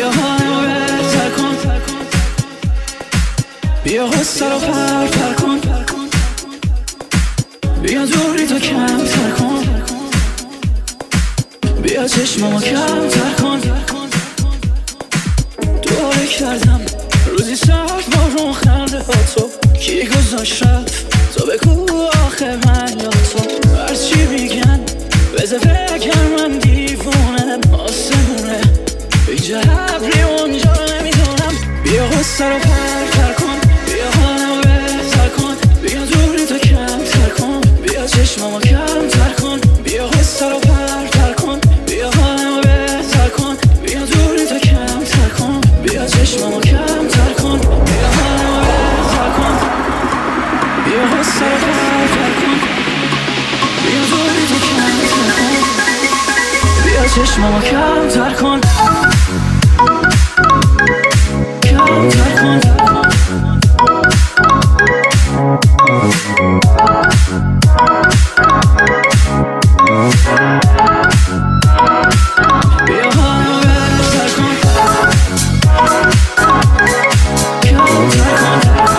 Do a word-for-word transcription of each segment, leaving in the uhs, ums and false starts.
بیا منو بهتر کن، بیا قصه رو پر پر کن، بیا دوری تو کمتر کن، بیا چشممو کمتر کن. دوره کردم روزی سرد بارون خنده ها تو کی گذاشت رفت تو بگو آخه من یا تو. هرچی میگن بذار بگم من دیوونم آسمونه اینجا ابری اونجا نمیدونم. بیا قصه رو پر پر کن، بیا منو بهتر کن، بیا دوری تو کمتر کن، بیا چشممو کمتر کن، بیا قصه رو پر پر کن، بیا منو بهتر کن، بیا دوری تو کمتر کن، بیا چشممو کمتر کن، بیا منو بهتر کن، بیا قصه رو پر پر کن، بیا دوری تو کمتر کن، بیا چشممو کمتر کن، کمتر کن. بیا منو بهتر کن، کمتر کن.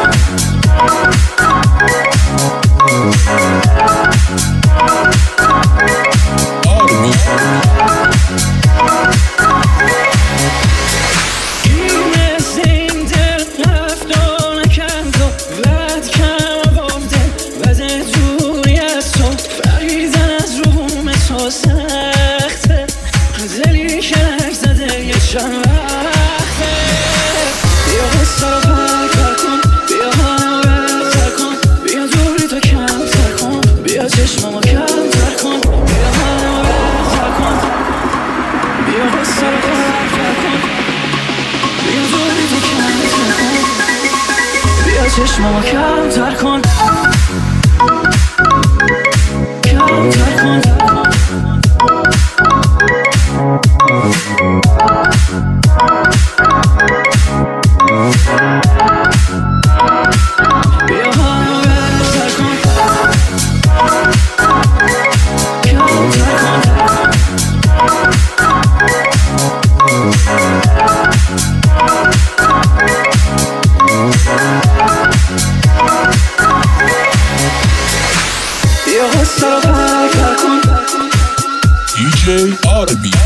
سخته دلی که نک زده یه چند وقته. بیا قصه رو پر پر کن، بیا منو بهتر کن، بیا دوری تو کمتر کن، بیا چشممو کمتر کن، بیا منو بهتر کن، بیا قصه رو پر پر کن، بیا دوری تو کمتر کن، بیا چشممو کمتر کن، کمتر کن. بیا منو بهتر کن، کمتر کن. بیا قصه رو پر پر کن. دی جی آر بی